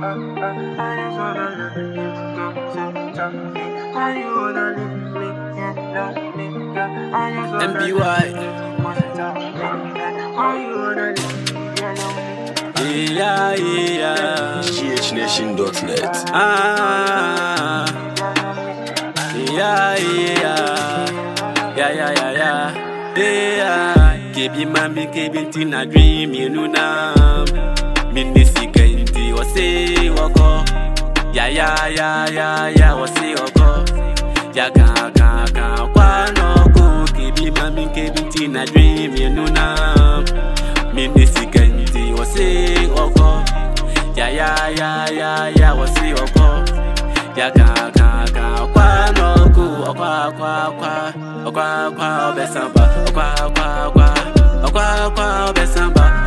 MBY. Yeah. GHNation.net. Yeah. Kebi mami kebi tina dream you na. Minisika inti wase wako. Yeah. Wase wako. Ya ka kwa no ko. Kebi mami kebi tina dream you na. Minisika inti wase wako. Yeah. Wase wako. Ya ka kwa no ko. Kwa besamba. Kwa besamba.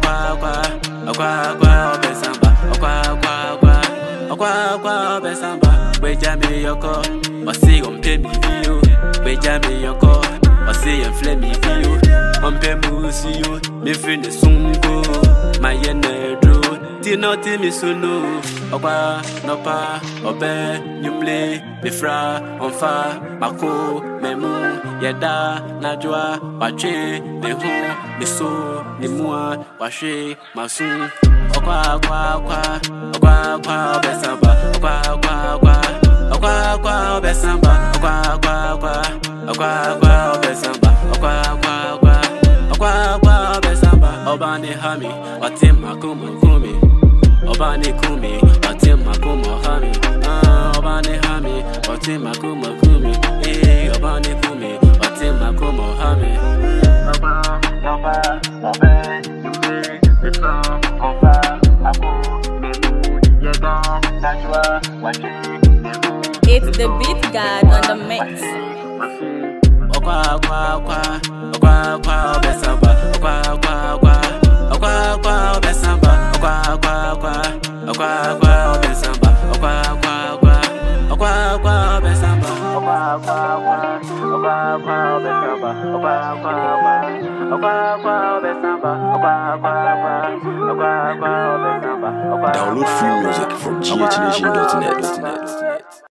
Kwa besamba. Wejame yoko. Wasi ompe mi view. Wejame yoko. Wasi enfle mi view. Ompe musio. Mi fine sungo. Mayene dro. Tino mi sunu. Okwa nopa. Obe nyumle. Mifra. Onfa. Mako. Memu. Yeda. Najwa. Wache. Nehu. Miso. Nimua. Washe. Masun. Okwa besamba. Okwa besamba. Okwa besamba. Obani hami. Watima kumi. Obani kumi. Watima hami. Obani hami. Watima kumi. Obani kumi. Watima hami. It's the beat god on the mix. Okwa besamba. Okwa besamba. Download free music from GHNation.net.